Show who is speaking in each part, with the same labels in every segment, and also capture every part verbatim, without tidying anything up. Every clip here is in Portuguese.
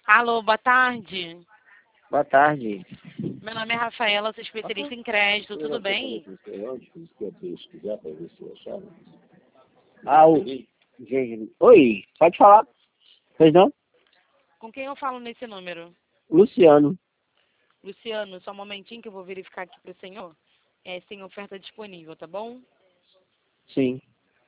Speaker 1: Alô, boa tarde.
Speaker 2: Boa tarde.
Speaker 1: Meu nome é Rafaela, sou especialista em crédito, tudo bem?
Speaker 2: Ah, o... gente, oi, pode falar. Pois não?
Speaker 1: Com quem eu falo nesse número?
Speaker 2: Luciano.
Speaker 1: Luciano, só um momentinho que eu vou verificar aqui para o senhor. É, se tem oferta disponível, tá bom?
Speaker 2: Sim.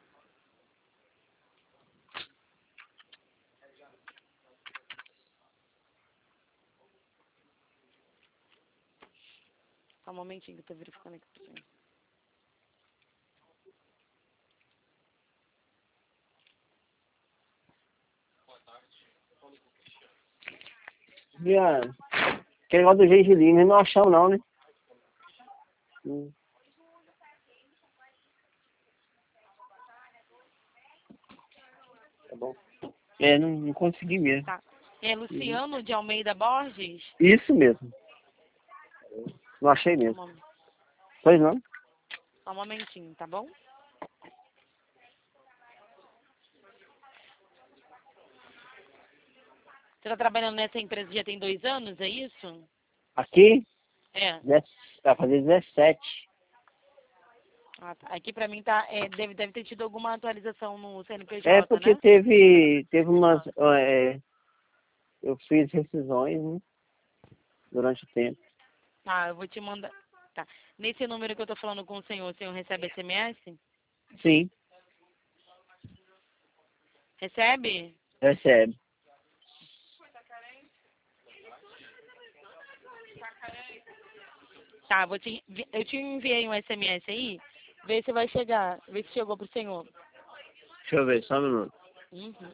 Speaker 1: Só um momentinho que eu tô verificando aqui para o senhor.
Speaker 2: Luciano, aquele negócio do gengibre, nós não achamos não, né? Hum. Tá bom. É, não, não consegui mesmo.
Speaker 1: Tá. É Luciano de Almeida Borges?
Speaker 2: Isso mesmo. Não achei
Speaker 1: Só um,
Speaker 2: mesmo.
Speaker 1: mom-
Speaker 2: Pois não?
Speaker 1: só um momentinho, tá bom? Você tá trabalhando nessa empresa já tem dois anos, é isso?
Speaker 2: Aqui,
Speaker 1: É.
Speaker 2: dez- vai fazer dezessete.
Speaker 1: Ah, tá. Aqui pra mim tá, é, deve, deve ter tido alguma atualização no C N P
Speaker 2: É
Speaker 1: J,
Speaker 2: porque
Speaker 1: né?
Speaker 2: teve, teve umas, é, eu fiz rescisões, né, durante o tempo.
Speaker 1: Tá, eu vou te mandar. Tá. Nesse número que eu tô falando com o senhor, o senhor recebe S M S?
Speaker 2: Sim,
Speaker 1: Recebe?
Speaker 2: recebe.
Speaker 1: Tá, vou te, envi- eu te enviei um S M S aí, vê se vai chegar, vê se chegou pro senhor.
Speaker 2: Deixa eu ver, só um minuto.
Speaker 1: Uhum.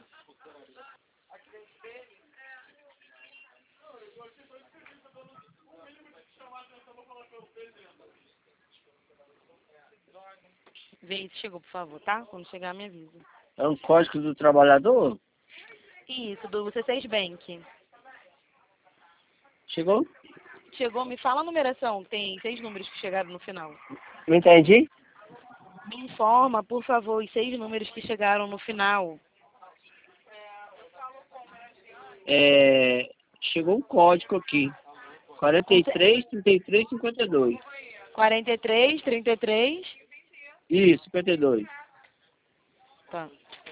Speaker 1: Vê se chegou, por favor, tá? Quando chegar, me avisa.
Speaker 2: É um código do trabalhador?
Speaker 1: Isso, do C seis Bank.
Speaker 2: Chegou?
Speaker 1: Chegou, me fala a numeração, tem seis números que chegaram no final.
Speaker 2: Não entendi?
Speaker 1: Me informa, por favor, os seis números que chegaram no final.
Speaker 2: É, chegou um código aqui. quarenta
Speaker 1: Com
Speaker 2: e
Speaker 1: ce-
Speaker 2: três, trinta e três, cinquenta e dois.
Speaker 1: quarenta e três, trinta e três.
Speaker 2: Isso, cinquenta e dois.
Speaker 1: Tá.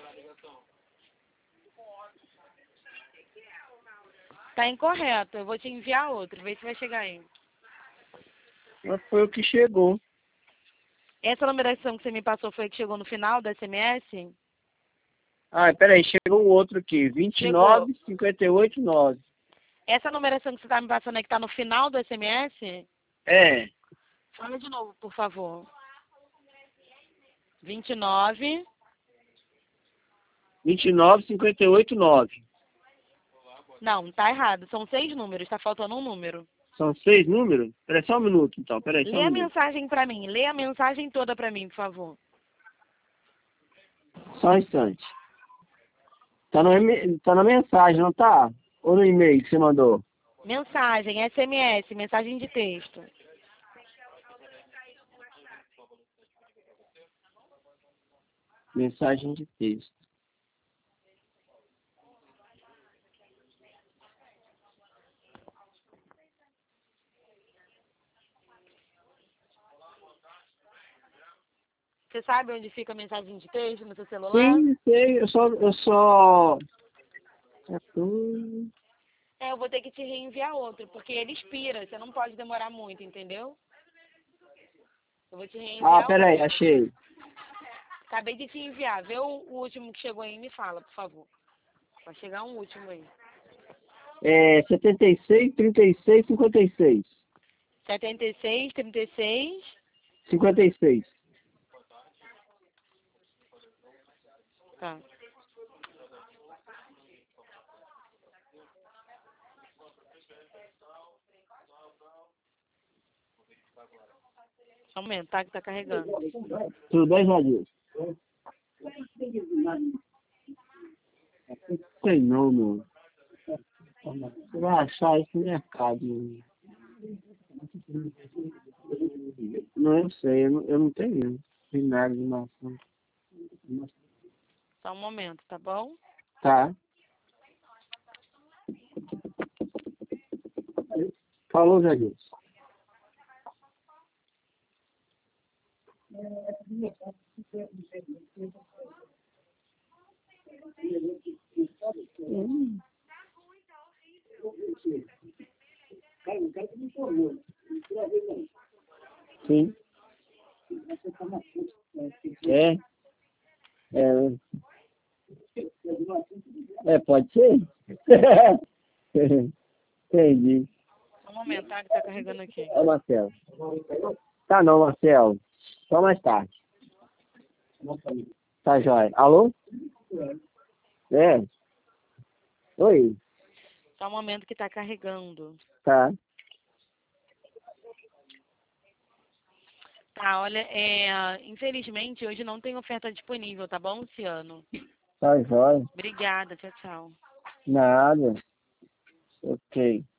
Speaker 1: Tá incorreto, eu vou te enviar outro, vê se vai chegar aí.
Speaker 2: Mas foi o que chegou.
Speaker 1: Essa numeração que você me passou foi a que chegou no final do S M S?
Speaker 2: Ah, peraí, chegou um outro aqui.
Speaker 1: Chegou.
Speaker 2: vinte e nove, cinquenta e oito, nove.
Speaker 1: Essa numeração que você tá me passando aí que tá no final do S M S?
Speaker 2: É,
Speaker 1: Fala de novo, por favor. vinte e nove.
Speaker 2: vinte e nove, cinquenta e oito, nove.
Speaker 1: Não, tá errado. São seis números, tá faltando um número.
Speaker 2: São seis números? Peraí, só um minuto então. Peraí, só
Speaker 1: Lê
Speaker 2: um
Speaker 1: a
Speaker 2: minuto.
Speaker 1: mensagem pra mim. Lê a mensagem toda pra mim, por favor.
Speaker 2: Só um instante. Tá, no, eme- tá na mensagem, não tá? Ou no e-mail que você mandou?
Speaker 1: Mensagem, S M S, mensagem de texto.
Speaker 2: Mensagem de texto.
Speaker 1: Você sabe onde fica a mensagem de texto no seu celular?
Speaker 2: Sim, sei, eu só, eu só... É tudo.
Speaker 1: É, eu vou ter que te reenviar outro, porque ele expira, você não pode demorar muito, entendeu? Eu vou te
Speaker 2: Ah,
Speaker 1: reenviar
Speaker 2: peraí,
Speaker 1: outro.
Speaker 2: achei.
Speaker 1: Acabei de te enviar. Vê o, o último que chegou aí e me fala, por favor. Vai chegar um último aí.
Speaker 2: É setenta e seis, trinta e seis, cinquenta e seis.
Speaker 1: setenta e seis, trinta e seis.
Speaker 2: cinquenta e seis.
Speaker 1: Tá. Só um momento, tá? Que tá carregando.
Speaker 2: Tudo bem, Jadir? Sei não, meu. Você vai achar isso no mercado. Meu. Não, eu sei, eu não, eu não tenho vinagre de maçã.
Speaker 1: Só um momento, tá bom?
Speaker 2: Tá. Falou, Jair. Hum. Sim. É. É. É, pode ser. Entendi.
Speaker 1: Só um momento, tá? Que tá carregando aqui.
Speaker 2: Ó, Marcelo. Tá não, Marcelo. Só mais tarde. Tá jóia. Alô? É. Oi.
Speaker 1: Só um momento que tá carregando.
Speaker 2: Tá.
Speaker 1: Tá, olha, é, infelizmente hoje não tem oferta disponível, tá bom, Luciano?
Speaker 2: Tá jóia.
Speaker 1: Obrigada, tchau, tchau.
Speaker 2: Nada. Ok.